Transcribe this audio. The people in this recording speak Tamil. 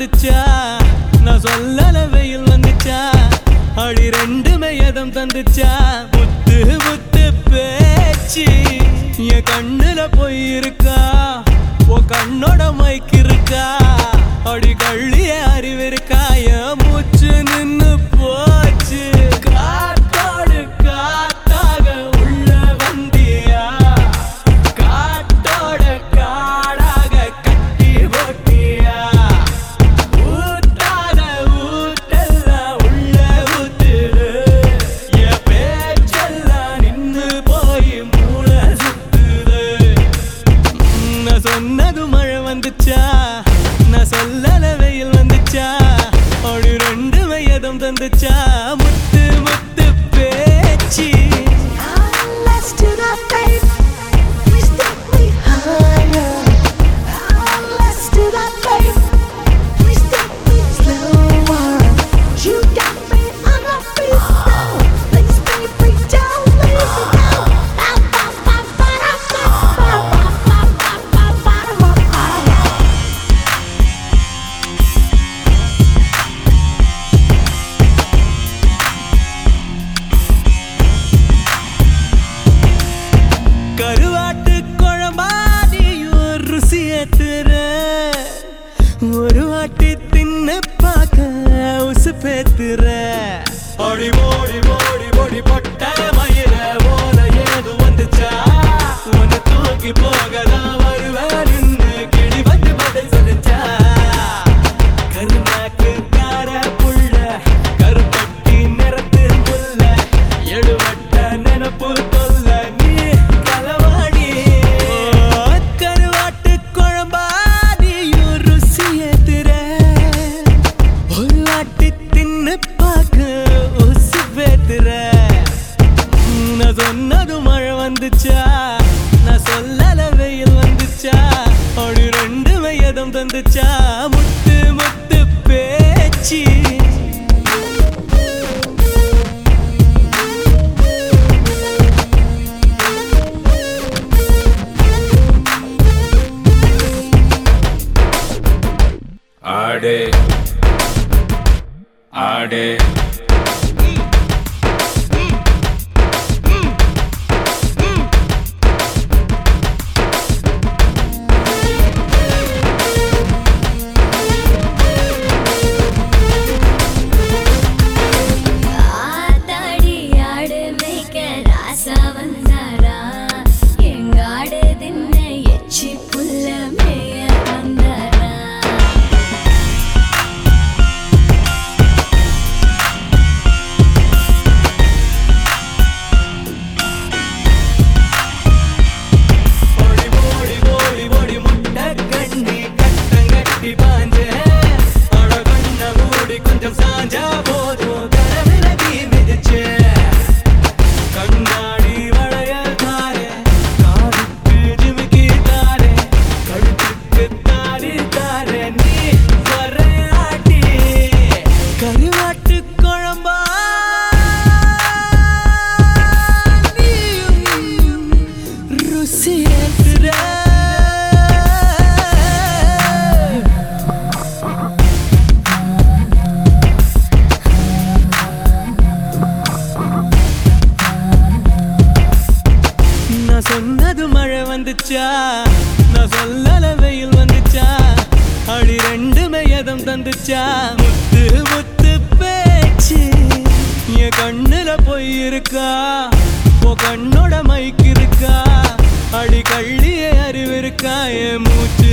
வந்துச்சா நான் சொல்லல வெயில் வந்துச்சா அடி ரெண்டுமே எதம் தந்துச்சா முத்து முத்து பேச்சு என் கண்ணுல போய் இருக்கா ஓ கண்ணோட மைக்கு இருக்கா அடி கள்ளிய அறிவு இருக்கா என் மூச்சு நின்னு போச்சு காத்தோடு காத்தாக உள்ள வந்தியா காட்டோட காடாக கட்டி போட்டியா ஊத்தாத ஊட்டெல்லாம் உள்ள ஊத்துது என் பேச்செல்லாம் நின்னு போய் மூளை சுத்துது நான் சொன்னது மழை வந்துச்சா நான் சொல்லல வெயில் வந்துச்சா அடி ரெண்டுமே எதம் தந்துச்சா முத்து முத்து பேச்சு Let's do that, babe. Please take me higher. Let's do that, babe. Please take me slower. You got me on my feet now. Please, baby, don't leave me now. கருவாட்டு குழம்பாதியும் ருசி ஏத்துற ஒரு வாட்டி தின்னு பார்க்க உசு பேத்துற ஓடி ஓடி ஓடி ஓடி பொட்ட மயிர போல ஏது வந்துச்சா உன்னை தூக்கி போகதான் வருவேன் நின்னு கிளி வந்து பதில் சொல்லிச்சா கருநாக்கு கார புள்ள கருப்பட்டி நிறத்து முல்ல எழுவட்ட நினப்பு தொல்ல நீ களவாடி கருவாட்டு குழம்பாதியும் ருசி ஏத்துற ஒரு வாட்டி தின்னு பார்க்க உசு பேத்துற நான் சொன்னது மழை வந்துச்சா நான் சொல்லல வெயில் வந்துச்சா அப்படி ரெண்டுமே எதம் தந்துச்சா முத்து முத்து பேச்சு ஆடே ஆடே ஆத்தாடி ஆடு மேய்க்க ராசா வந்தாரா எங்க ஆடு தின்ன எச்சி புல்ல மேய வந்தாரா ஓடி ஓடி ஓடி ஓடி முட்டை கண்ணி கட்டங்கட்டி பாஞ்ச அட கண்ண மூடி கொஞ்சம் சாஞ்சா போதும் கரவில தீ மிதிச்சே கண்ணாடி வளையல் தாரே காதுக்கு ஜிமிக்கி தாரே கழுத்துக்கு தாடி தாரே நீ வரையாட்டி கருவாட்டு குழம்பா நீயும் ருசி ஏத்துற நான் சொன்னது மழை வந்துச்சா நான் சொல்லல வெயில் வந்துச்சா அடி ரெண்டுமே எதம் தந்துச்சா முத்து முத்து பேச்சு என் கண்ணுல போய் இருக்கா ஓ கண்ணோட மைக்கு இருக்கா அடி கள்ளிய அறிவு இருக்கா என் மூச்சு